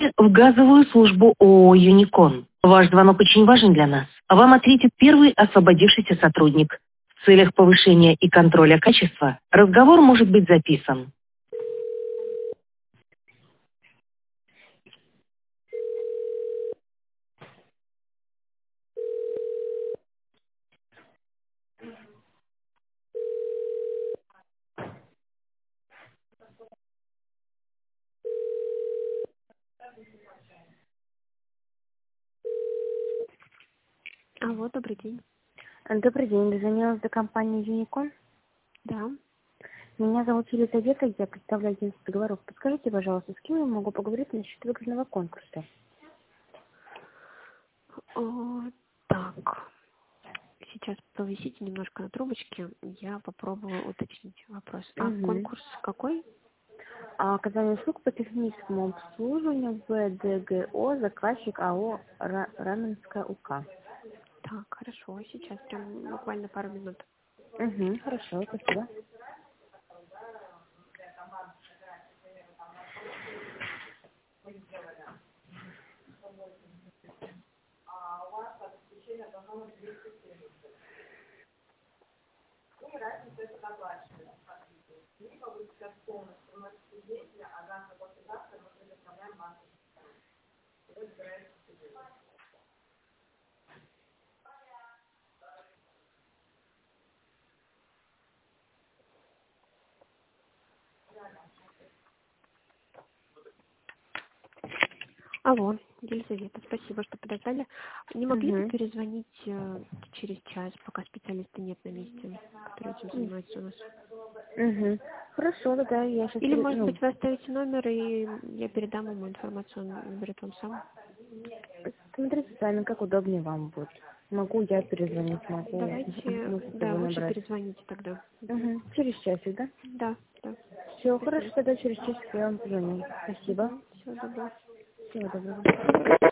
В газовую службу ООО «Юникон». Ваш звонок очень важен для нас. Вам ответит первый освободившийся сотрудник. В целях повышения и контроля качества разговор может быть записан. Алло, добрый день. Добрый день, дозвонилась до компании Юникон. Да. Меня зовут Елизавета, я представляю агентство договоров. Подскажите, пожалуйста, с кем я могу поговорить насчет выигранного конкурса? О, так, сейчас повисите немножко на трубочке, я попробую уточнить вопрос. А Угу. конкурс какой? Оказание услуг по техническому обслуживанию ВДГО, заказчик АО Раменская УК. Так, хорошо, сейчас прям буквально пару минут. Угу, хорошо, спасибо. Алло, Елизавета, спасибо, что подождали. Не могли бы Угу. перезвонить через час, пока специалиста нет на месте, который этим занимается у нас? Угу. Хорошо, тогда я сейчас... Или, может быть, вы оставите номер, и я передам ему информацию, он наберет вам сам? Смотрите сами, как удобнее вам будет. Могу я перезвонить, могу Давайте, можете да, вы лучше набрать. перезвоните тогда. Угу. Через часик, да? Да, да. Все, хорошо, Спасибо. тогда через часик я вам позвоню. Спасибо. Угу. Всего доброго. Всего доброго.